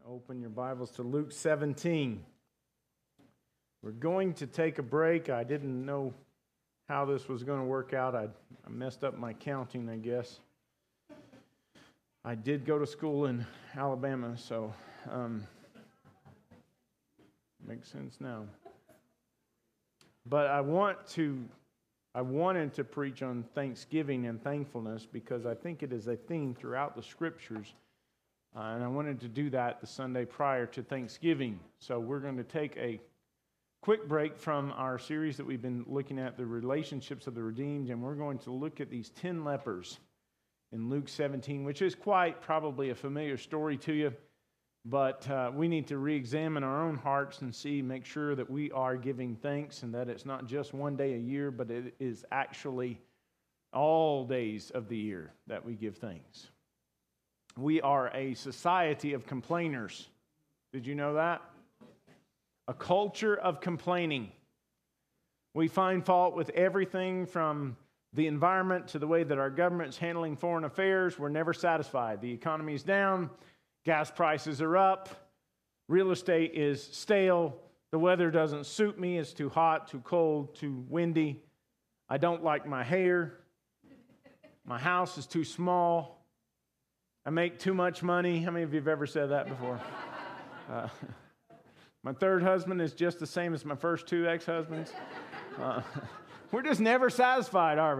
Open your Bibles to Luke 17. We're going to take a break. I didn't know how this was going to work out. I messed up my counting, I guess. I did go to school in Alabama, so makes sense now. But I wanted to preach on Thanksgiving and thankfulness because I think it is a theme throughout the Scriptures. And I wanted to do that the Sunday prior to Thanksgiving. So we're going to take a quick break from our series that we've been looking at, the relationships of the redeemed, and we're going to look at these 10 lepers in Luke 17, which is quite probably a familiar story to you. But we need to re-examine our own hearts and make sure that we are giving thanks and that it's not just one day a year, but it is actually all days of the year that we give thanks. We are a society of complainers. Did you know that? A culture of complaining. We find fault with everything from the environment to the way that our government's handling foreign affairs. We're never satisfied. The economy's down. Gas prices are up. Real estate is stale. The weather doesn't suit me. It's too hot, too cold, too windy. I don't like my hair. My house is too small. I make too much money. How many of you have ever said that before? My third husband is just the same as my first two ex-husbands. We're just never satisfied, are we?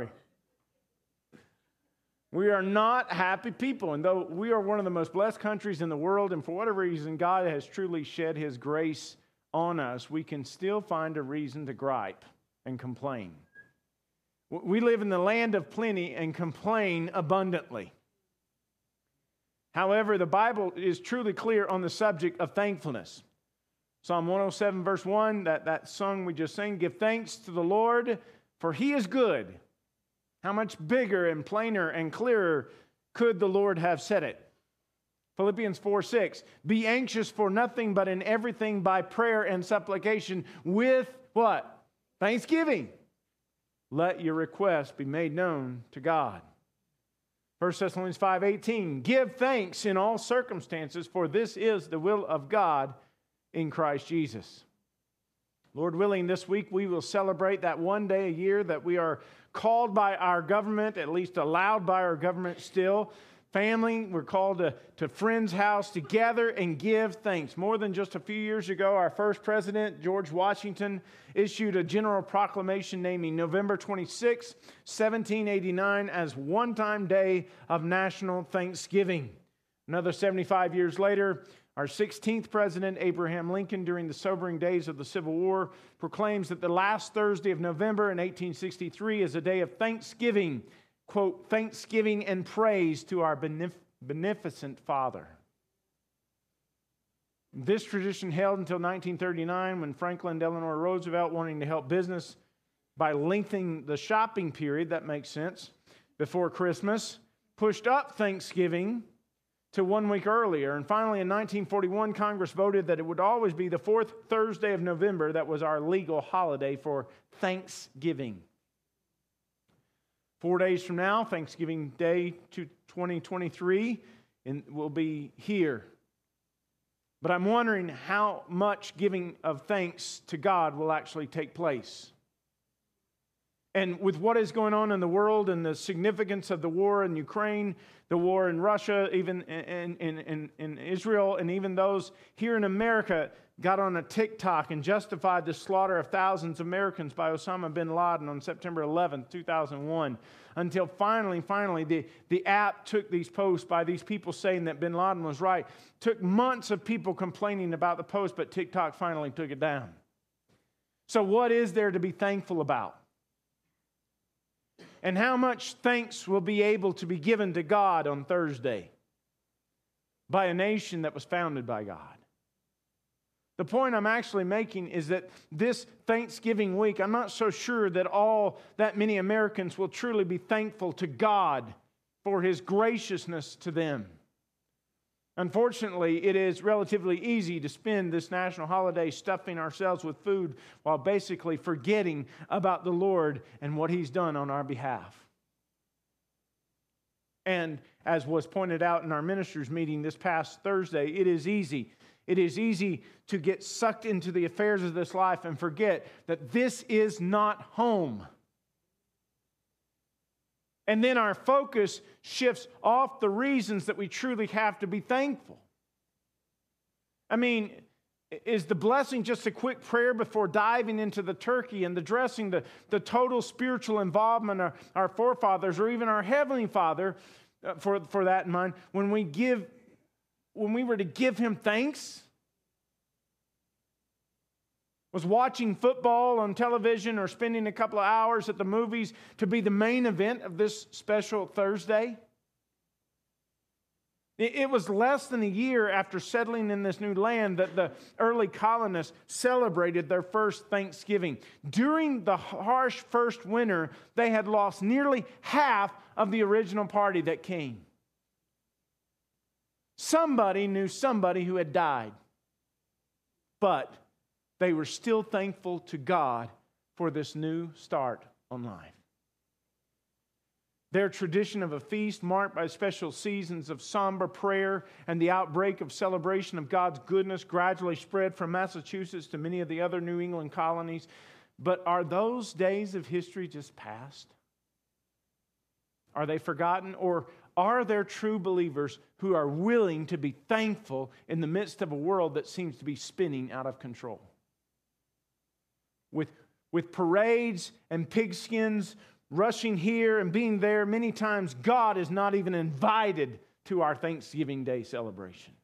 We are not happy people. And though we are one of the most blessed countries in the world, and for whatever reason God has truly shed His grace on us, we can still find a reason to gripe and complain. We live in the land of plenty and complain abundantly. However, the Bible is truly clear on the subject of thankfulness. Psalm 107 verse 1, that song we just sang, give thanks to the Lord, for He is good. How much bigger and plainer and clearer could the Lord have said it? Philippians 4:6, be anxious for nothing but in everything by prayer and supplication with what? Thanksgiving. Let your requests be made known to God. 1 Thessalonians 5:18, give thanks in all circumstances, for this is the will of God in Christ Jesus. Lord willing, this week we will celebrate that one day a year that we are called by our government, at least allowed by our government still. Family, we're called to Friend's House to gather and give thanks. More than just a few years ago, our first president, George Washington, issued a general proclamation naming November 26, 1789 as one-time day of national thanksgiving. Another 75 years later, our 16th president, Abraham Lincoln, during the sobering days of the Civil War, proclaims that the last Thursday of November in 1863 is a day of thanksgiving, quote, thanksgiving and praise to our beneficent Father. This tradition held until 1939 when Franklin Delano Roosevelt, wanting to help business by lengthening the shopping period, that makes sense, before Christmas, pushed up Thanksgiving to 1 week earlier. And finally, in 1941, Congress voted that it would always be the fourth Thursday of November that was our legal holiday for Thanksgiving. 4 days from now, Thanksgiving Day 2023 will be here. But I'm wondering how much giving of thanks to God will actually take place. And with what is going on in the world and the significance of the war in Ukraine, the war in Russia, even in Israel, and even those here in America got on a TikTok and justified the slaughter of thousands of Americans by Osama bin Laden on September 11th, 2001, until finally, the app took these posts by these people saying that bin Laden was right. Took months of people complaining about the post, but TikTok finally took it down. So what is there to be thankful about? And how much thanks will be able to be given to God on Thursday by a nation that was founded by God? The point I'm actually making is that this Thanksgiving week, I'm not so sure that many Americans will truly be thankful to God for His graciousness to them. Unfortunately, it is relatively easy to spend this national holiday stuffing ourselves with food while basically forgetting about the Lord and what He's done on our behalf. And as was pointed out in our ministers' meeting this past Thursday, it is easy. It is easy to get sucked into the affairs of this life and forget that this is not home. And then our focus shifts off the reasons that we truly have to be thankful. I mean, is the blessing just a quick prayer before diving into the turkey and the dressing, the total spiritual involvement of our forefathers or even our Heavenly Father, for that in mind, when we were to give Him thanks? Was watching football on television or spending a couple of hours at the movies to be the main event of this special Thursday? It was less than a year after settling in this new land that the early colonists celebrated their first Thanksgiving. During the harsh first winter, they had lost nearly half of the original party that came. Somebody knew somebody who had died, but they were still thankful to God for this new start on life. Their tradition of a feast marked by special seasons of somber prayer and the outbreak of celebration of God's goodness gradually spread from Massachusetts to many of the other New England colonies. But are those days of history just past? Are they forgotten? Or are there true believers who are willing to be thankful in the midst of a world that seems to be spinning out of control? With parades and pigskins rushing here and being there, many times God is not even invited to our Thanksgiving Day celebrations.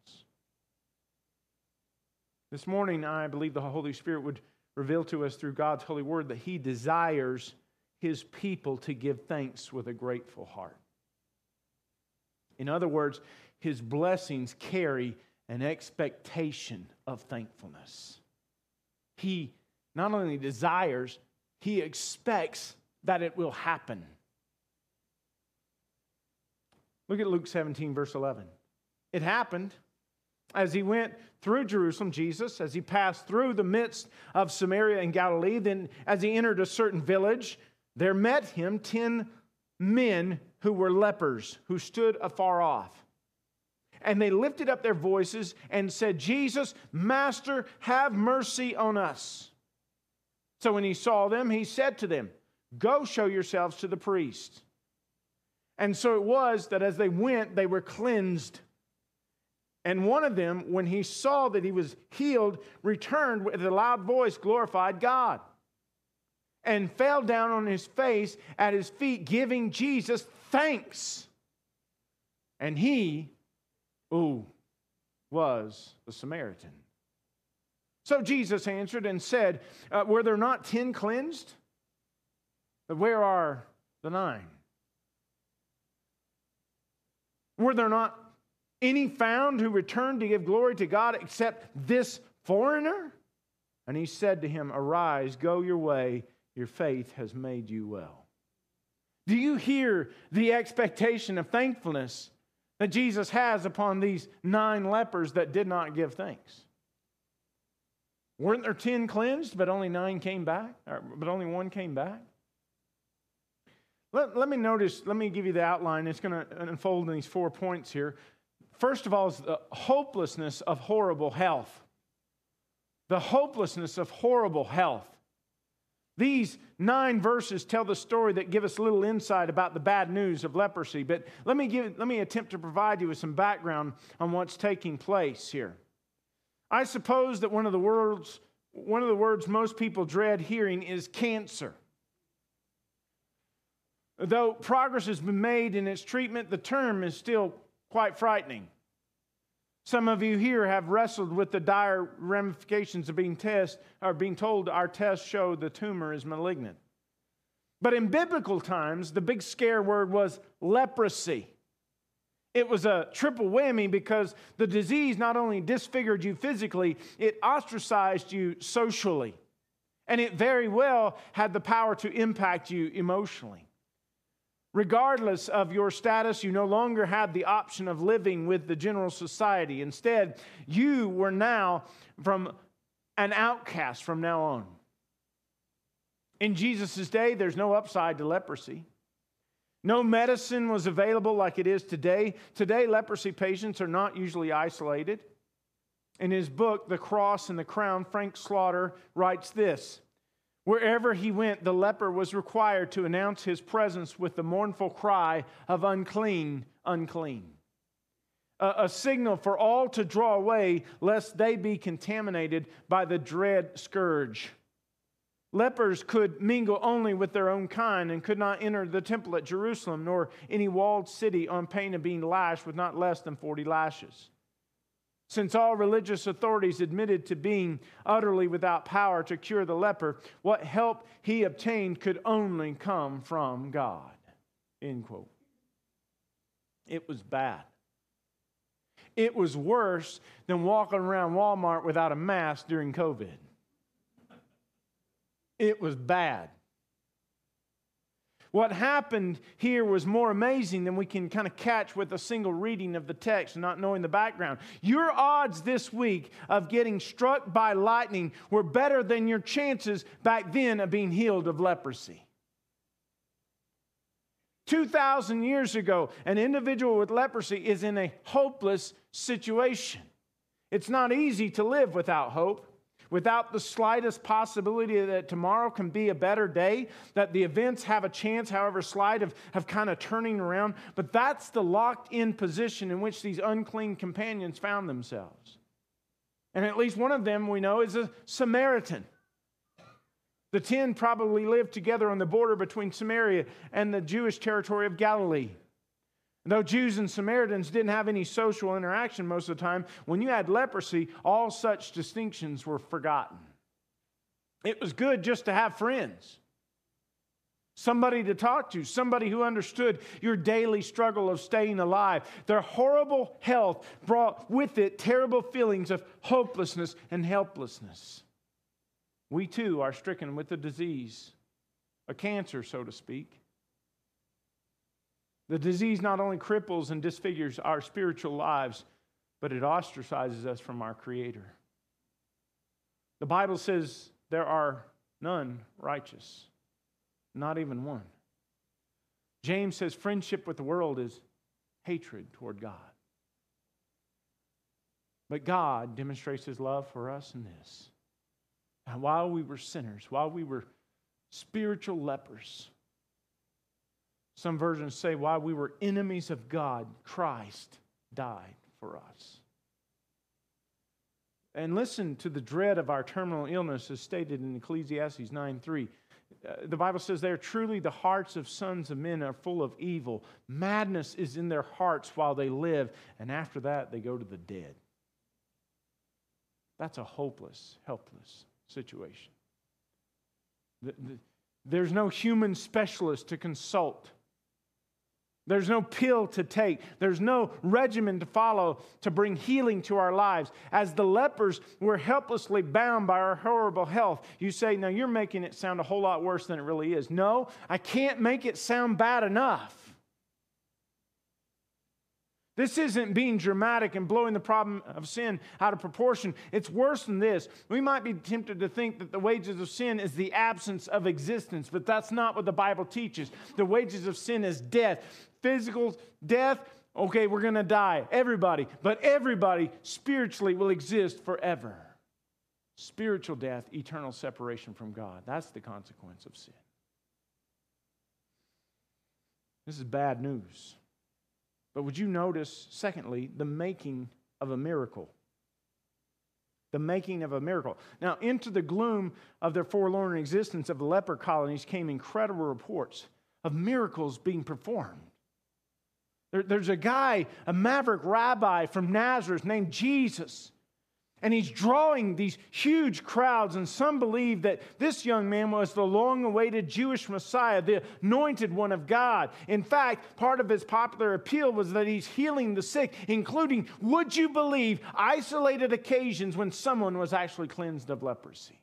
This morning, I believe the Holy Spirit would reveal to us through God's holy word that He desires His people to give thanks with a grateful heart. In other words, His blessings carry an expectation of thankfulness. He not only desires, He expects that it will happen. Look at Luke 17, verse 11. It happened as He went through Jerusalem, Jesus, as He passed through the midst of Samaria and Galilee, then as He entered a certain village, there met Him 10 men who were lepers, who stood afar off. And they lifted up their voices and said, Jesus, Master, have mercy on us. So when He saw them, He said to them, Go show yourselves to the priest. And so it was that as they went, they were cleansed. And one of them, when he saw that he was healed, returned with a loud voice, glorified God, and fell down on his face at His feet, giving Jesus thanks. And he, was a Samaritan. So Jesus answered and said, Were there not 10 cleansed? But where are the 9? Were there not any found who returned to give glory to God except this foreigner? And He said to him, Arise, go your way, your faith has made you well. Do you hear the expectation of thankfulness that Jesus has upon these 9 lepers that did not give thanks? Weren't there 10 cleansed, but only 9 came back? But only 1 came back? Let me give you the outline. It's going to unfold in these 4 points here. First of all is the hopelessness of horrible health. The hopelessness of horrible health. These 9 verses tell the story that give us a little insight about the bad news of leprosy. But let me attempt to provide you with some background on what's taking place here. I suppose that one of the words most people dread hearing is cancer. Though progress has been made in its treatment, the term is still quite frightening. Some of you here have wrestled with the dire ramifications of being told our tests show the tumor is malignant. But in biblical times, the big scare word was leprosy. It was a triple whammy because the disease not only disfigured you physically, it ostracized you socially. And it very well had the power to impact you emotionally. Regardless of your status, you no longer had the option of living with the general society. Instead, you were now from an outcast from now on. In Jesus' day, there's no upside to leprosy. No medicine was available like it is today. Today, leprosy patients are not usually isolated. In his book, The Cross and the Crown, Frank Slaughter writes this: wherever he went, the leper was required to announce his presence with the mournful cry of unclean, unclean. A signal for all to draw away lest they be contaminated by the dread scourge. Lepers could mingle only with their own kind and could not enter the temple at Jerusalem nor any walled city on pain of being lashed with not less than 40 lashes. Since all religious authorities admitted to being utterly without power to cure the leper, what help he obtained could only come from God. End quote. It was bad. It was worse than walking around Walmart without a mask during COVID. It was bad. What happened here was more amazing than we can kind of catch with a single reading of the text and not knowing the background. Your odds this week of getting struck by lightning were better than your chances back then of being healed of leprosy. 2,000 years ago, an individual with leprosy is in a hopeless situation. It's not easy to live without hope. Without the slightest possibility that tomorrow can be a better day, that the events have a chance, however slight, of kind of turning around. But that's the locked-in position in which these unclean companions found themselves. And at least one of them, we know, is a Samaritan. The 10 probably lived together on the border between Samaria and the Jewish territory of Galilee. Though Jews and Samaritans didn't have any social interaction most of the time, when you had leprosy, all such distinctions were forgotten. It was good just to have friends, somebody to talk to, somebody who understood your daily struggle of staying alive. Their horrible health brought with it terrible feelings of hopelessness and helplessness. We too are stricken with a disease, a cancer, so to speak. The disease not only cripples and disfigures our spiritual lives, but it ostracizes us from our Creator. The Bible says there are none righteous, not even one. James says friendship with the world is hatred toward God. But God demonstrates His love for us in this. And while we were sinners, while we were spiritual lepers, some versions say while we were enemies of God, Christ died for us. And listen to the dread of our terminal illness as stated in Ecclesiastes 9:3. The Bible says there, truly the hearts of sons of men are full of evil. Madness is in their hearts while they live, and after that they go to the dead. That's a hopeless, helpless situation. There's no human specialist to consult. There's no pill to take. There's no regimen to follow to bring healing to our lives. As the lepers were helplessly bound by our horrible health, you say, now you're making it sound a whole lot worse than it really is. No, I can't make it sound bad enough. This isn't being dramatic and blowing the problem of sin out of proportion. It's worse than this. We might be tempted to think that the wages of sin is the absence of existence, but that's not what the Bible teaches. The wages of sin is death. Physical death, okay, we're going to die. Everybody. But everybody spiritually will exist forever. Spiritual death, eternal separation from God. That's the consequence of sin. This is bad news. But would you notice, secondly, the making of a miracle? The making of a miracle. Now, into the gloom of their forlorn existence of the leper colonies came incredible reports of miracles being performed. There's a guy, a maverick rabbi from Nazareth named Jesus. And he's drawing these huge crowds, and some believe that this young man was the long-awaited Jewish Messiah, the anointed one of God. In fact, part of his popular appeal was that he's healing the sick, including, would you believe, isolated occasions when someone was actually cleansed of leprosy.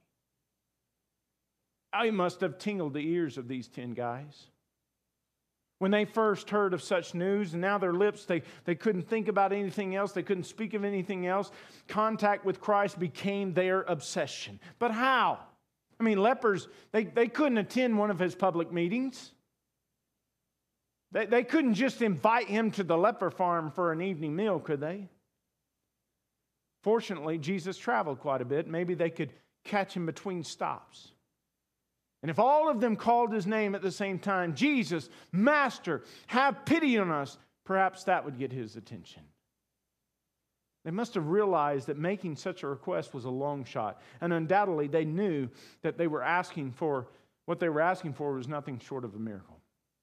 I must have tingled the ears of these 10 guys. When they first heard of such news, and now their lips, they couldn't think about anything else. They couldn't speak of anything else. Contact with Christ became their obsession. But how? I mean, lepers, they couldn't attend one of his public meetings. They couldn't just invite him to the leper farm for an evening meal, could they? Fortunately, Jesus traveled quite a bit. Maybe they could catch him between stops. And if all of them called his name at the same time, Jesus, Master, have pity on us, perhaps that would get his attention. They must have realized that making such a request was a long shot. And undoubtedly, they knew that what they were asking for was nothing short of a miracle.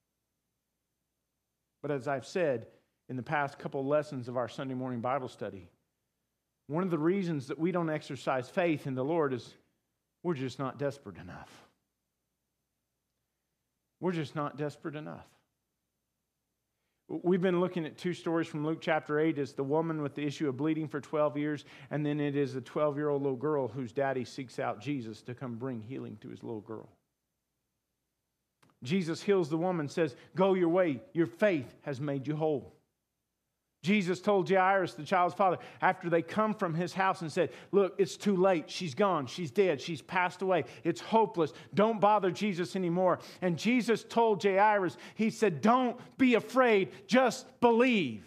But as I've said in the past couple of lessons of our Sunday morning Bible study, one of the reasons that we don't exercise faith in the Lord is we're just not desperate enough. We're just not desperate enough. We've been looking at two stories from Luke chapter 8. It's the woman with the issue of bleeding for 12 years, and then it is a 12-year-old little girl whose daddy seeks out Jesus to come bring healing to his little girl. Jesus heals the woman, says, "Go your way, your faith has made you whole." Jesus told Jairus, the child's father, after they come from his house and said, "Look, it's too late. She's gone. She's dead. She's passed away. It's hopeless. Don't bother Jesus anymore." And Jesus told Jairus, he said, "Don't be afraid. Just believe."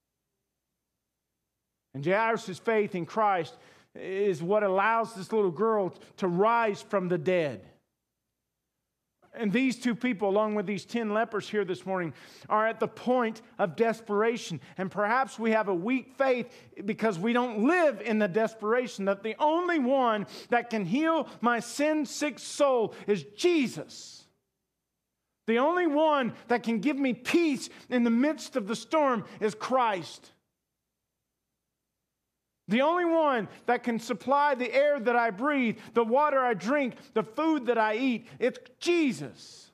And Jairus' faith in Christ is what allows this little girl to rise from the dead. And these two people, along with these 10 lepers here this morning, are at the point of desperation. And perhaps we have a weak faith because we don't live in the desperation that the only one that can heal my sin-sick soul is Jesus. The only one that can give me peace in the midst of the storm is Christ. The only one that can supply the air that I breathe, the water I drink, the food that I eat, it's Jesus.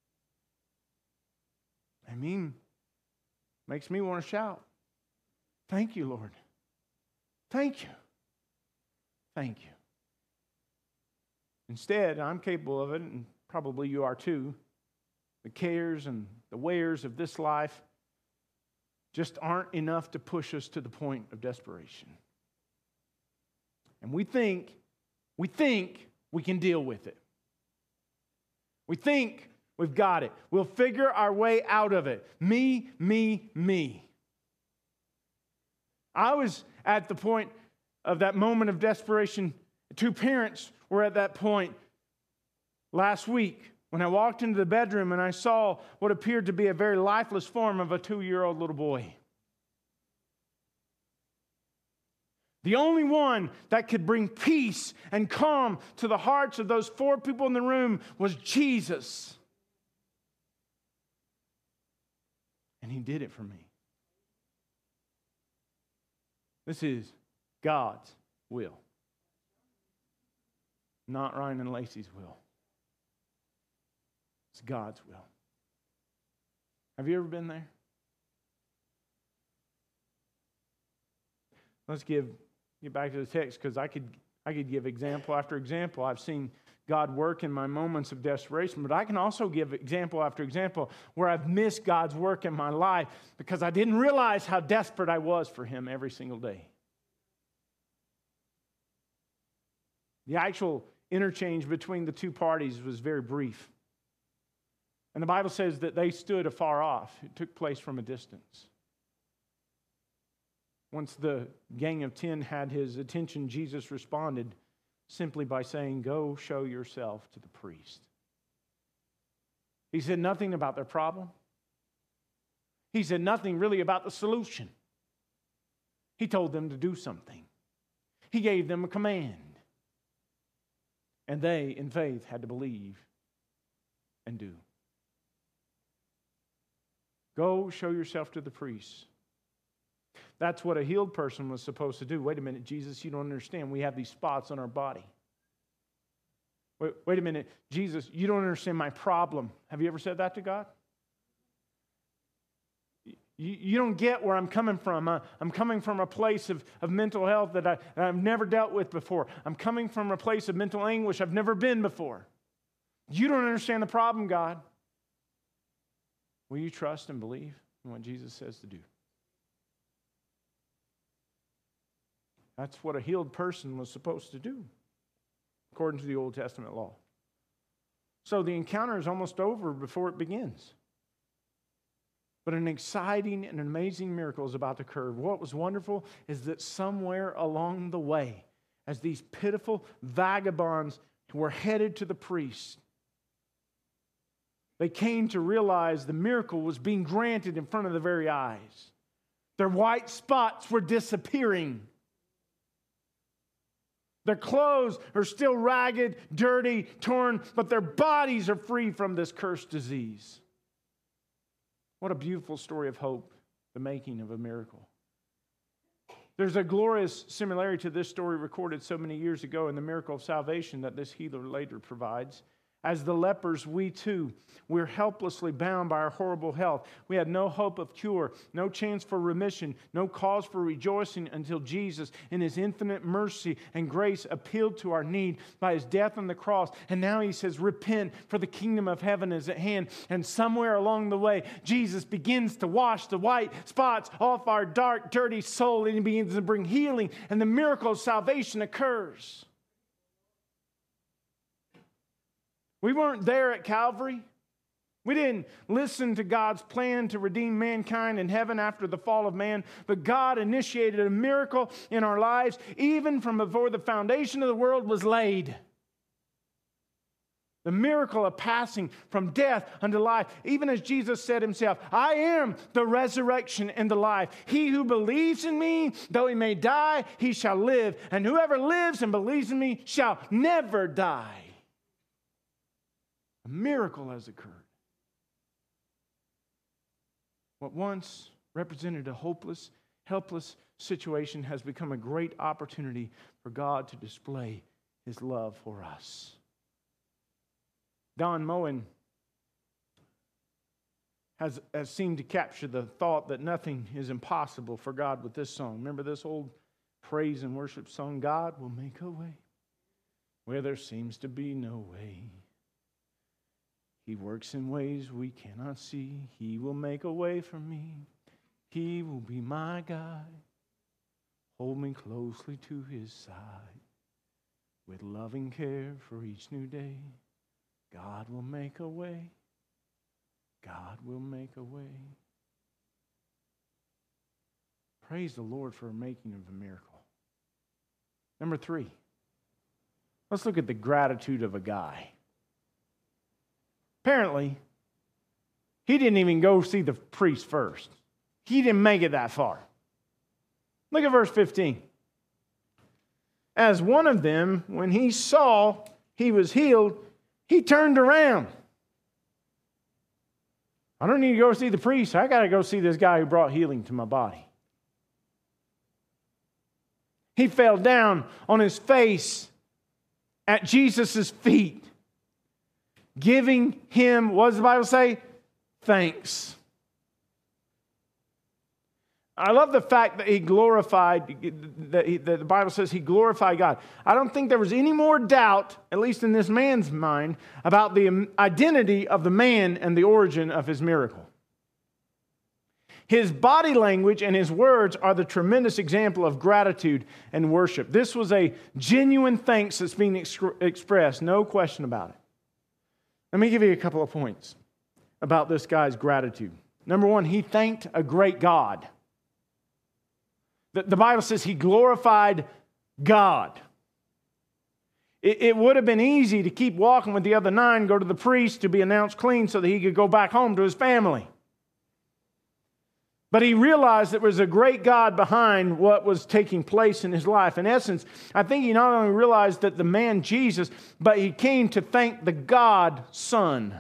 I mean, makes me want to shout, "Thank you, Lord. Thank you. Thank you." Instead, I'm capable of it, and probably you are too. The cares and the wares of this life just aren't enough to push us to the point of desperation. And we think we can deal with it. We think we've got it. We'll figure our way out of it. Me, me, me. I was at the point of that moment of desperation. Two parents were at that point last week when I walked into the bedroom and I saw what appeared to be a very lifeless form of a 2-year-old little boy. The only one that could bring peace and calm to the hearts of those 4 people in the room was Jesus. And he did it for me. This is God's will, not Ryan and Lacey's will. It's God's will. Have you ever been there? Let's get back to the text, because I could give example after example. I've seen God work in my moments of desperation, but I can also give example after example where I've missed God's work in my life because I didn't realize how desperate I was for Him every single day. The actual interchange between the two parties was very brief. And the Bible says that they stood afar off. It took place from a distance. Once the gang of 10 had his attention, Jesus responded simply by saying, "Go show yourself to the priest." He said nothing about their problem. He said nothing really about the solution. He told them to do something. He gave them a command. And they, in faith, had to believe and do. Go show yourself to the priest. That's what a healed person was supposed to do. Wait a minute, Jesus, you don't understand. We have these spots on our body. Wait a minute, Jesus, you don't understand my problem. Have you ever said that to God? You don't get where I'm coming from. I'm coming from a place of mental health that I've never dealt with before. I'm coming from a place of mental anguish I've never been before. You don't understand the problem, God. Will you trust and believe in what Jesus says to do? That's what a healed person was supposed to do, according to the Old Testament law. So the encounter is almost over before it begins. But an exciting and amazing miracle is about to occur. What was wonderful is that somewhere along the way, as these pitiful vagabonds were headed to the priest, they came to realize the miracle was being granted in front of their very eyes. Their white spots were disappearing. Their clothes are still ragged, dirty, torn, but their bodies are free from this cursed disease. What a beautiful story of hope, the making of a miracle. There's a glorious similarity to this story recorded so many years ago in the miracle of salvation that this healer later provides. As the lepers, we too, we're helplessly bound by our horrible health. We had no hope of cure, no chance for remission, no cause for rejoicing until Jesus, in His infinite mercy and grace, appealed to our need by His death on the cross. And now He says, repent, for the kingdom of heaven is at hand. And somewhere along the way, Jesus begins to wash the white spots off our dark, dirty soul, and He begins to bring healing, and the miracle of salvation occurs. We weren't there at Calvary. We didn't listen to God's plan to redeem mankind in heaven after the fall of man, but God initiated a miracle in our lives even from before the foundation of the world was laid. The miracle of passing from death unto life, even as Jesus said Himself, I am the resurrection and the life. He who believes in me, though he may die, he shall live. And whoever lives and believes in me shall never die. A miracle has occurred. What once represented a hopeless, helpless situation has become a great opportunity for God to display His love for us. Don Moen has seemed to capture the thought that nothing is impossible for God with this song. Remember this old praise and worship song, God will make a way where there seems to be no way. He works in ways we cannot see. He will make a way for me. He will be my guide. Hold me closely to His side. With loving care for each new day, God will make a way. God will make a way. Praise the Lord for a making of a miracle. Number 3, let's look at the gratitude of a guy. Apparently, he didn't even go see the priest first. He didn't make it that far. Look at verse 15. As one of them, when he saw he was healed, he turned around. I don't need to go see the priest. I got to go see this guy who brought healing to my body. He fell down on his face at Jesus' feet, giving Him, what does the Bible say? Thanks. I love the fact that he glorified, that the Bible says he glorified God. I don't think there was any more doubt, at least in this man's mind, about the identity of the man and the origin of his miracle. His body language and his words are the tremendous example of gratitude and worship. This was a genuine thanks that's being expressed, no question about it. Let me give you a couple of points about this guy's gratitude. Number 1, he thanked a great God. The Bible says he glorified God. It would have been easy to keep walking with the other 9, go to the priest to be announced clean so that he could go back home to his family. But he realized there was a great God behind what was taking place in his life. In essence, I think he not only realized that the man Jesus, but he came to thank the God Son.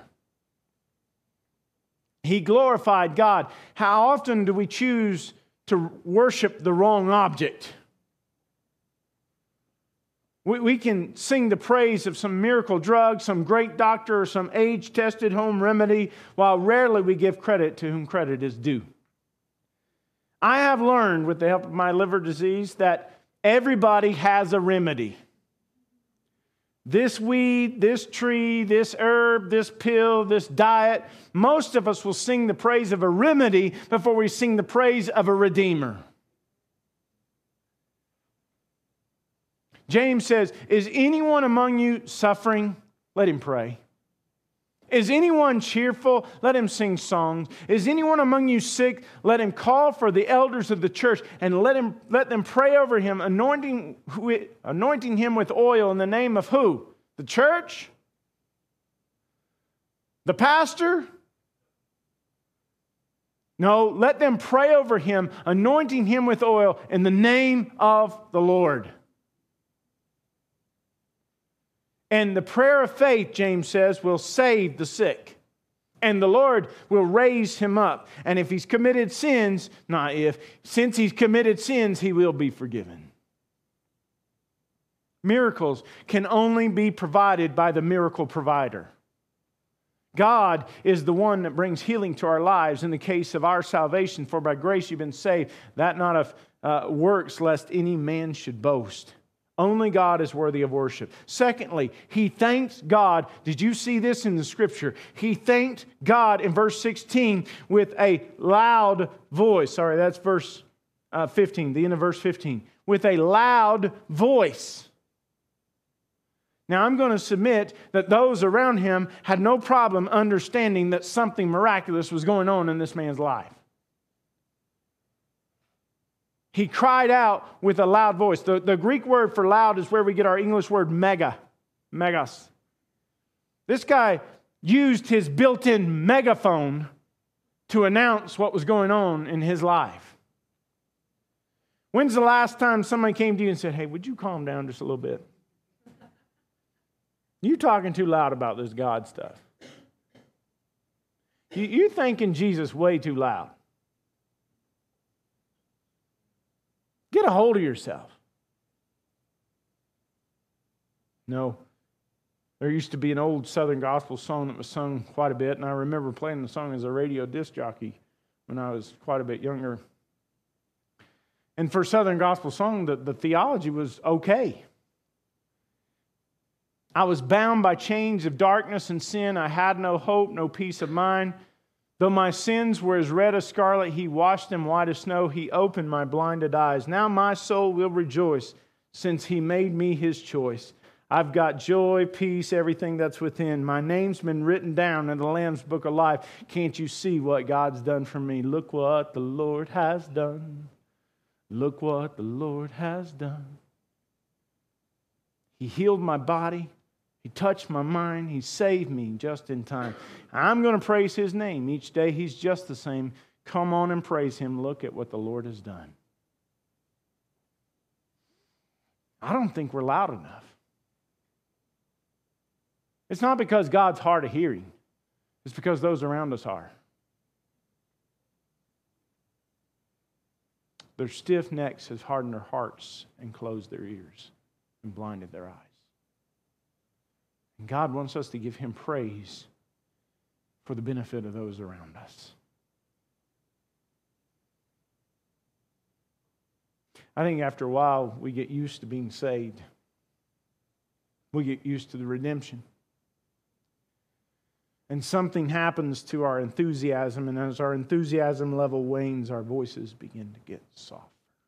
He glorified God. How often do we choose to worship the wrong object? We can sing the praise of some miracle drug, some great doctor, or some age-tested home remedy, while rarely we give credit to whom credit is due. I have learned, with the help of my liver disease, that everybody has a remedy. This weed, this tree, this herb, this pill, this diet, most of us will sing the praise of a remedy before we sing the praise of a redeemer. James says, is anyone among you suffering? Let him pray. Is anyone cheerful? Let him sing songs. Is anyone among you sick? Let him call for the elders of the church and let them pray over him, anointing him with oil in the name of who? The church? The pastor? No, let them pray over him, anointing him with oil in the name of the Lord. And the prayer of faith, James says, will save the sick. And the Lord will raise him up. And if he's committed sins, since he's committed sins, he will be forgiven. Miracles can only be provided by the miracle provider. God is the one that brings healing to our lives in the case of our salvation. For by grace you've been saved, that not of works, lest any man should boast. Only God is worthy of worship. Secondly, he thanks God. Did you see this in the scripture? He thanked God in verse 16 with a loud voice. Sorry, that's verse 15, the end of verse 15. With a loud voice. Now, I'm going to submit that those around him had no problem understanding that something miraculous was going on in this man's life. He cried out with a loud voice. The Greek word for loud is where we get our English word megas. This guy used his built-in megaphone to announce what was going on in his life. When's the last time somebody came to you and said, hey, would you calm down just a little bit? You talking too loud about this God stuff. You're thanking Jesus way too loud. Get a hold of yourself. No. There used to be an old Southern gospel song that was sung quite a bit, and I remember playing the song as a radio disc jockey when I was quite a bit younger. And for Southern gospel song, the theology was okay. I was bound by chains of darkness and sin. I had no hope, no peace of mind. Though my sins were as red as scarlet, he washed them white as snow. He opened my blinded eyes. Now my soul will rejoice, since he made me his choice. I've got joy, peace, everything that's within. My name's been written down in the Lamb's Book of Life. Can't you see what God's done for me? Look what the Lord has done. Look what the Lord has done. He healed my body. He touched my mind. He saved me just in time. I'm going to praise his name. Each day he's just the same. Come on and praise him. Look at what the Lord has done. I don't think we're loud enough. It's not because God's hard of hearing. It's because those around us are. Their stiff necks has hardened their hearts and closed their ears and blinded their eyes. And God wants us to give him praise for the benefit of those around us. I think after a while, we get used to being saved. We get used to the redemption. And something happens to our enthusiasm, and as our enthusiasm level wanes, our voices begin to get soft.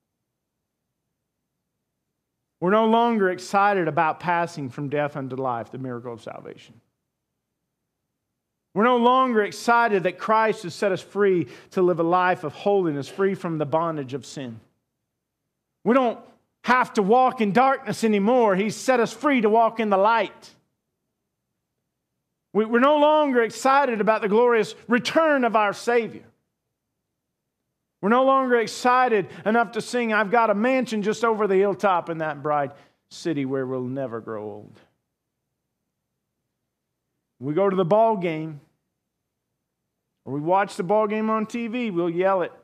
We're no longer excited about passing from death unto life, the miracle of salvation. We're no longer excited that Christ has set us free to live a life of holiness, free from the bondage of sin. We don't have to walk in darkness anymore. He's set us free to walk in the light. We're no longer excited about the glorious return of our Savior. We're no longer excited enough to sing, I've got a mansion just over the hilltop in that bright city where we'll never grow old. We go to the ball game, or we watch the ball game on TV, we'll yell it.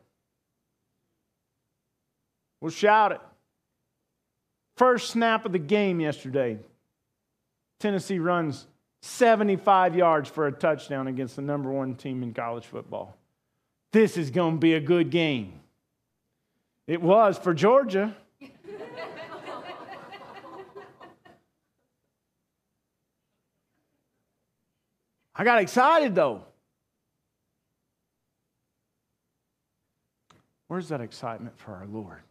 We'll shout it. First snap of the game yesterday, Tennessee runs 75 yards for a touchdown against the number one team in college football. This is going to be a good game. It was for Georgia. I got excited, though. Where's that excitement for our Lord,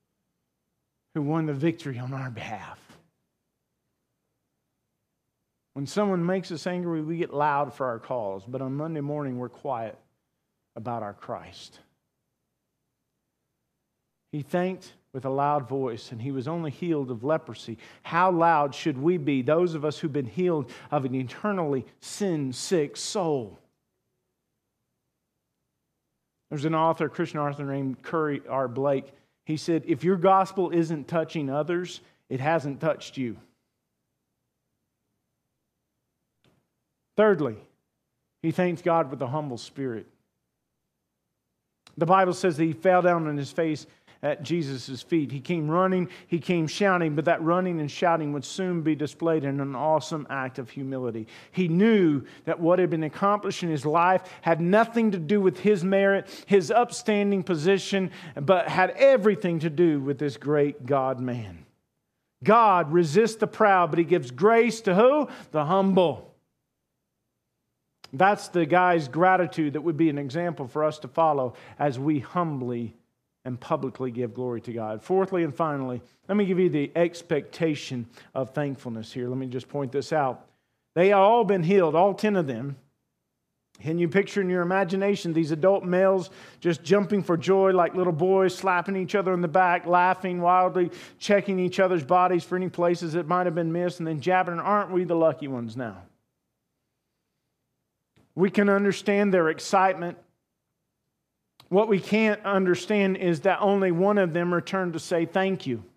who won the victory on our behalf? When someone makes us angry, we get loud for our cause. But on Monday morning, we're quiet about our Christ. He thanked with a loud voice, and he was only healed of leprosy. How loud should we be, those of us who've been healed of an eternally sin-sick soul? There's an author, a Christian author named Curry R. Blake. He said, if your gospel isn't touching others, it hasn't touched you. Thirdly, he thanks God with a humble spirit. The Bible says that he fell down on his face at Jesus' feet. He came running, he came shouting, but that running and shouting would soon be displayed in an awesome act of humility. He knew that what had been accomplished in his life had nothing to do with his merit, his upstanding position, but had everything to do with this great God-man. God resists the proud, but he gives grace to who? The humble. That's the guy's gratitude that would be an example for us to follow as we humbly and publicly give glory to God. Fourthly and finally, let me give you the expectation of thankfulness here. Let me just point this out. They have all been healed, all 10 of them. Can you picture in your imagination these adult males just jumping for joy like little boys, slapping each other in the back, laughing wildly, checking each other's bodies for any places that might have been missed, and then jabbering, aren't we the lucky ones now? We can understand their excitement. What we can't understand is that only one of them returned to say thank you.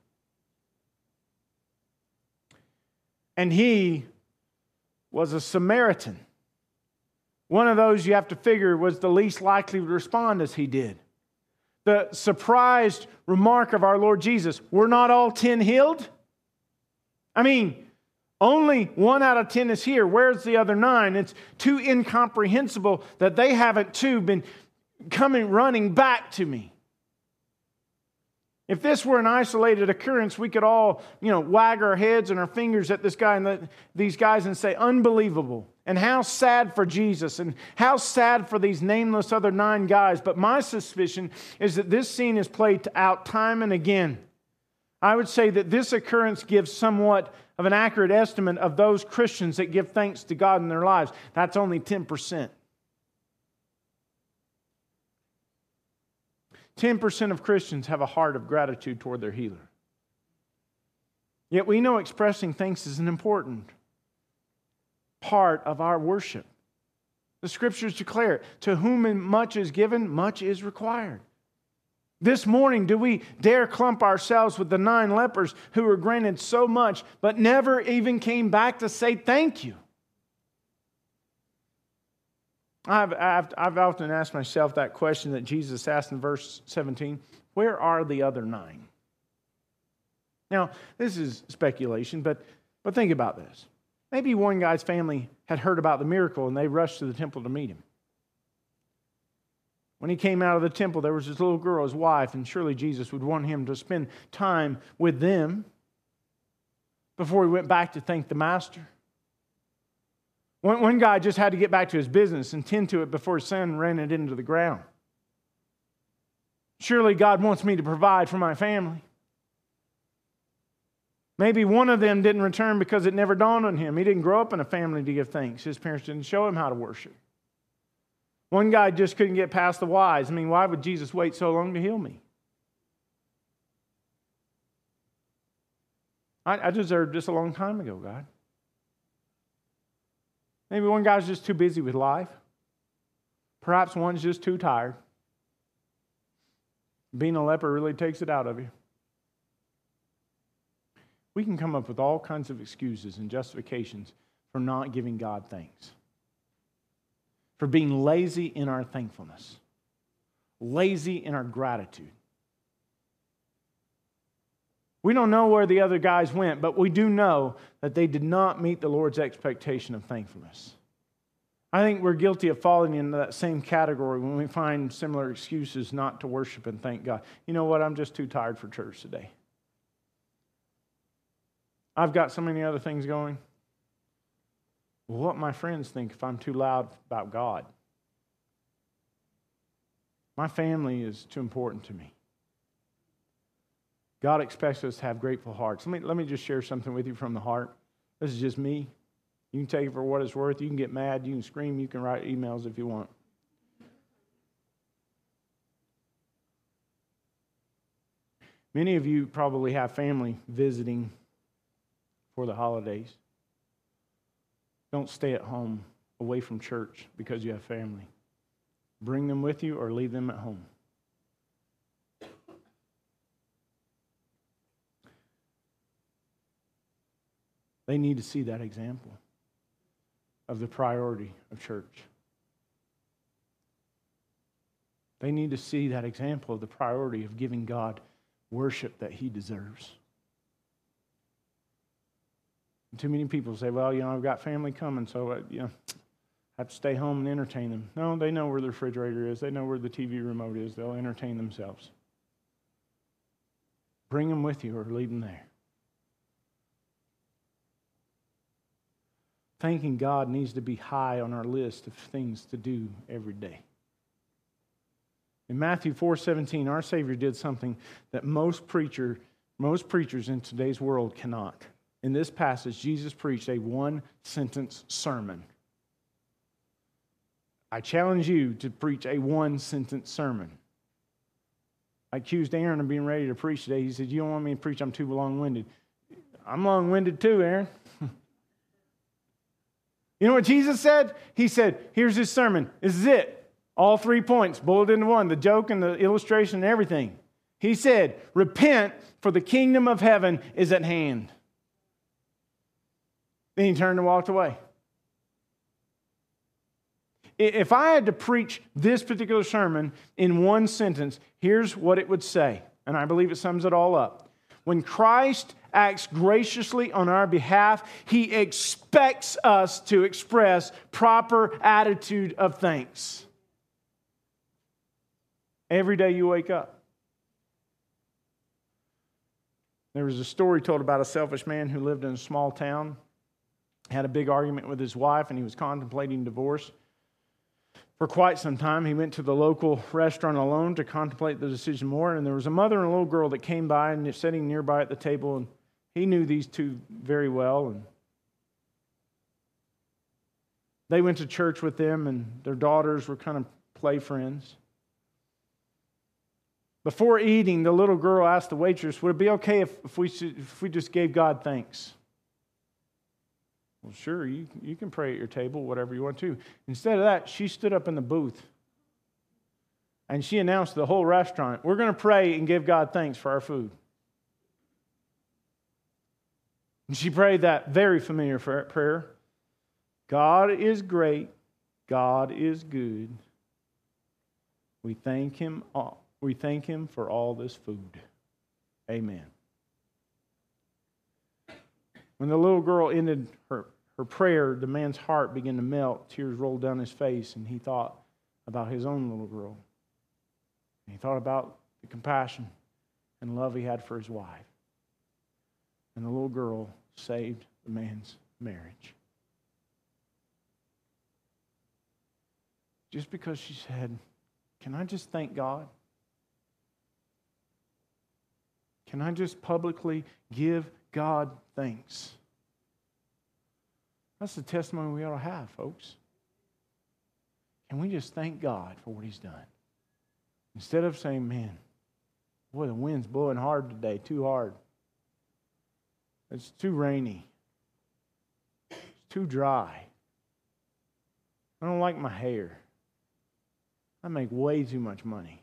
And he was a Samaritan. One of those you have to figure was the least likely to respond as he did. The surprised remark of our Lord Jesus, were not all 10 healed? I mean, only 1 out of 10 is here. Where's the other 9? It's too incomprehensible that they haven't too been coming running back to me. If this were an isolated occurrence, we could all, wag our heads and our fingers at this guy and these guys and say, unbelievable. And how sad for Jesus, and how sad for these nameless other 9 guys. But my suspicion is that this scene is played out time and again. I would say that this occurrence gives somewhat of an accurate estimate of those Christians that give thanks to God in their lives. That's only 10%. 10% of Christians have a heart of gratitude toward their healer. Yet we know expressing thanks is an important part of our worship. The Scriptures declare it. To whom much is given, much is required. This morning, do we dare clump ourselves with the 9 lepers who were granted so much, but never even came back to say thank you? I've often asked myself that question that Jesus asked in verse 17. Where are the other 9? Now, this is speculation, but think about this. Maybe one guy's family had heard about the miracle and they rushed to the temple to meet him. When he came out of the temple, there was this little girl, his wife, and surely Jesus would want him to spend time with them before he went back to thank the Master. One guy just had to get back to his business and tend to it before his son ran it into the ground. Surely God wants me to provide for my family. Maybe one of them didn't return because it never dawned on him. He didn't grow up in a family to give thanks. His parents didn't show him how to worship. One guy just couldn't get past the whys. Why would Jesus wait so long to heal me? I deserved this a long time ago, God. Maybe one guy's just too busy with life. Perhaps one's just too tired. Being a leper really takes it out of you. We can come up with all kinds of excuses and justifications for not giving God thanks. For being lazy in our thankfulness. Lazy in our gratitude. We don't know where the other guys went, but we do know that they did not meet the Lord's expectation of thankfulness. I think we're guilty of falling into that same category when we find similar excuses not to worship and thank God. You know what? I'm just too tired for church today. I've got so many other things going. Well, what my friends think if I'm too loud about God? My family is too important to me. God expects us to have grateful hearts. Let me just share something with you from the heart. This is just me. You can take it for what it's worth. You can get mad. You can scream. You can write emails if you want. Many of you probably have family visiting for the holidays. Don't stay at home away from church because you have family. Bring them with you or leave them at home. They need to see that example of the priority of church. They need to see that example of the priority of giving God worship that He deserves. And too many people say, well, I've got family coming, so I have to stay home and entertain them. No, they know where the refrigerator is. They know where the TV remote is. They'll entertain themselves. Bring them with you or leave them there. Thanking God needs to be high on our list of things to do every day. In Matthew 4:17, our Savior did something that most preachers in today's world cannot. In this passage, Jesus preached a one-sentence sermon. I challenge you to preach a one-sentence sermon. I accused Aaron of being ready to preach today. He said, you don't want me to preach, I'm too long-winded. I'm long-winded too, Aaron. You know what Jesus said? He said, here's his sermon. This is it. All 3 points, bulleted into one, the joke and the illustration and everything. He said, repent, for the kingdom of heaven is at hand. Then he turned and walked away. If I had to preach this particular sermon in one sentence, here's what it would say, and I believe it sums it all up. When Christ acts graciously on our behalf, He expects us to express proper attitude of thanks. Every day you wake up. There was a story told about a selfish man who lived in a small town, had a big argument with his wife, and he was contemplating divorce. For quite some time, he went to the local restaurant alone to contemplate the decision more, and there was a mother and a little girl that came by and sitting nearby at the table, and he knew these two very well, and they went to church with them, and their daughters were kind of play friends. Before eating, the little girl asked the waitress, would it be okay if we just gave God thanks? Well, sure, you can pray at your table, whatever you want to. Instead of that, she stood up in the booth and she announced to the whole restaurant, we're going to pray and give God thanks for our food. And she prayed that very familiar prayer. God is great. God is good. We thank Him for all this food. Amen. When the little girl ended her prayer, the man's heart began to melt. Tears rolled down his face, and he thought about his own little girl. And he thought about the compassion and love he had for his wife. And the little girl saved the man's marriage. Just because she said, can I just thank God? Can I just publicly give God thanks? That's the testimony we ought to have, folks. Can we just thank God for what He's done? Instead of saying, man, boy, the wind's blowing hard today, too hard. It's too rainy. It's too dry. I don't like my hair. I make way too much money.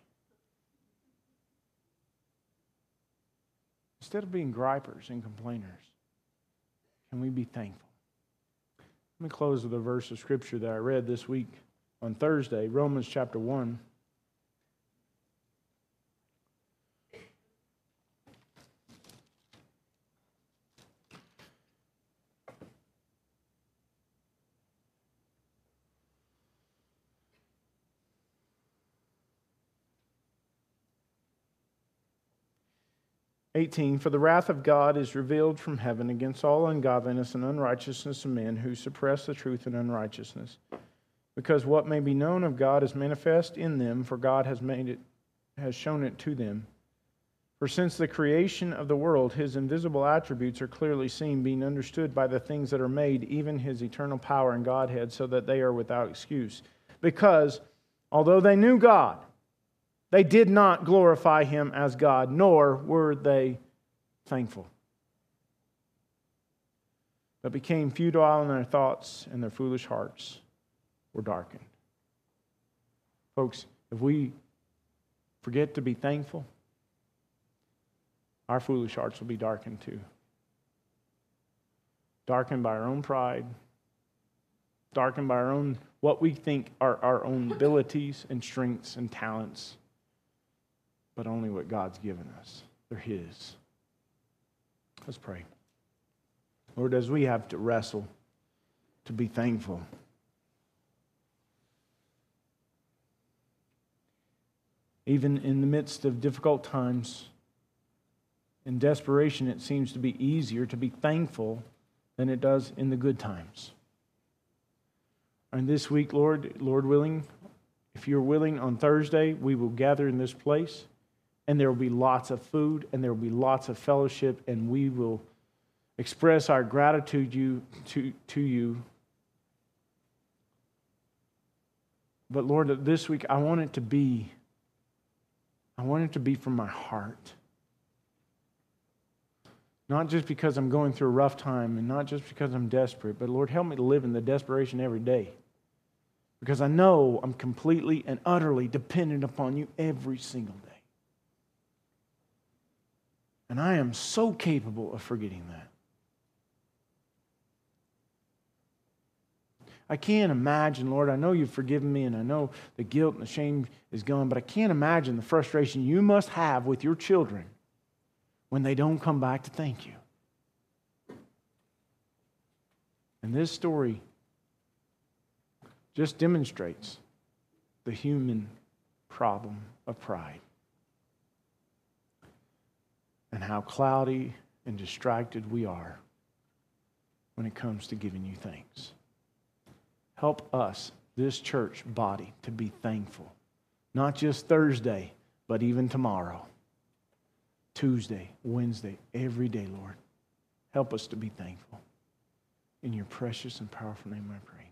Instead of being gripers and complainers, can we be thankful? Let me close with a verse of Scripture that I read this week on Thursday, Romans chapter 1. For the wrath of God is revealed from heaven against all ungodliness and unrighteousness of men who suppress the truth in unrighteousness. Because what may be known of God is manifest in them, for God has shown it to them. For since the creation of the world, his invisible attributes are clearly seen, being understood by the things that are made, even his eternal power and Godhead, so that they are without excuse. Because, although they knew God, they did not glorify him as God, nor were they thankful, but became futile in their thoughts, and their foolish hearts were darkened. Folks, if we forget to be thankful, our foolish hearts will be darkened too. Darkened by our own pride, darkened by our own, what we think are our own abilities and strengths and talents, but only what God's given us. They're his. Let's pray. Lord, as we have to wrestle to be thankful, even in the midst of difficult times, in desperation, it seems to be easier to be thankful than it does in the good times. And this week, Lord willing, if you're willing, on Thursday, we will gather in this place, and there will be lots of food, and there will be lots of fellowship, and we will express our gratitude to you. But Lord, this week, I want it to be from my heart. Not just because I'm going through a rough time and not just because I'm desperate, but Lord, help me to live in the desperation every day. Because I know I'm completely and utterly dependent upon you every single day. And I am so capable of forgetting that. I can't imagine, Lord, I know you've forgiven me and I know the guilt and the shame is gone, but I can't imagine the frustration you must have with your children when they don't come back to thank you. And this story just demonstrates the human problem of pride and how cloudy and distracted we are when it comes to giving you thanks. Help us, this church body, to be thankful. Not just Thursday, but even tomorrow. Tuesday, Wednesday, every day, Lord. Help us to be thankful. In your precious and powerful name I pray.